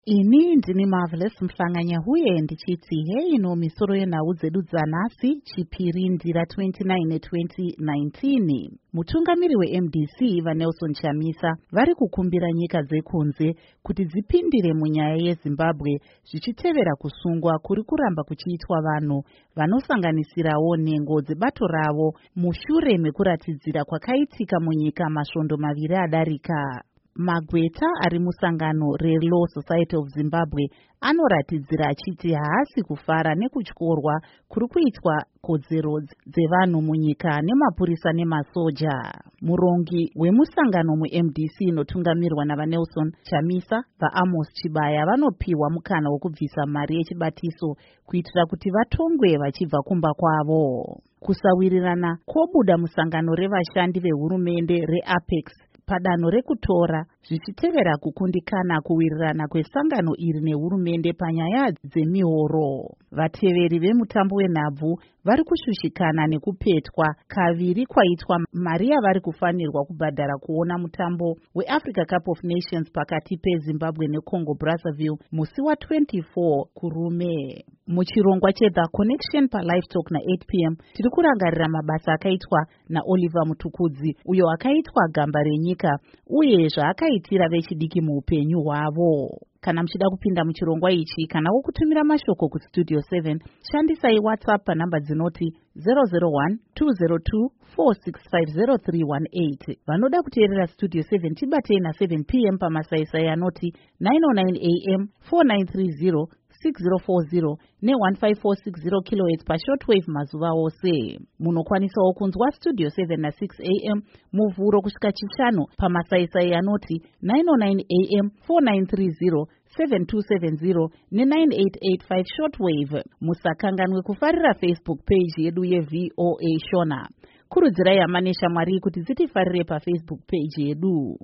Ini ndini Marvelous Mhlanganya huye ndichiti ino misoro yenhau dzedu dzanhasi Chipiri Ndira 29 ne2019. Mutungamiri weMDC vaNelson Chamisa vari kukumbira nyika dzekunze kuti dzipindire munyaya yeZimbabwe zvichitevera kusungwa kuri kuramba kuchiitwa vanhu vanosanganisirawo nhengo dzebato ravo mushure mekuratidzira kwakaitika munyika masvondo maviri adarika. Magweta ari musangano reLaw Society of Zimbabwe anoratidzira achiti haasi kufara nekutyorwa kuri kuitwa kodzero dzevanhu munyika nemapurisa nemasoja. Murongi wemusangano muMDC inotungamirwa navaNelson Chamisa vaAmos Chibaya vanopiwa mukana wokubvisa mari yechibatiso kuitira kuti vatongwe vachibva kumba kwavo. Kusawirirana kwobuda musangano revashandi vehurumende reApex padanho rekutora zvichitevera kukundikana kuwirirana kwesangano iri nehurumende panyaya dzemihoro. Vateveri vemutambo wenhabvu vari kushushikana nekupetwa kaviri kwaitwa mari yavari kufanirwa kubhadhara kuona mutambo weAfrica Cup of Nations pakati peZimbabwe neCongo Brazzaville musi wa24 kurume. Muchirongwa cheThe Connection paLive Talk na8 p.m. tiri kurangarira mabasa akaitwa naOliver Mutukudzi uyo akaitwa gamba renyika uye zvaakaitira vechidiki muupenyu hwavo. Kana muchida kupinda muchirongwa ichi kana wokutumira mashoko kustudio 7 shandisai WhatsApp panhamba dzinoti 001-202-465-0318. Vanoda kuteerera studio 7 tibatei na7 p.m. pamasaisai anoti 909 am 4930 6040 ne1540 kHz pashortwave mazuva ose. Munokwanisawo kunzwa studio 7 na6 am muvhuro kusvika chishanu pamasaisai anoti 909 am 4930 7270 ne9885 shortwave. Musakanganwe kufarira Facebook page yedu yeVOA Shona. Kurudzirai hama neshamwari kuti dzitifarire paFacebook page yedu.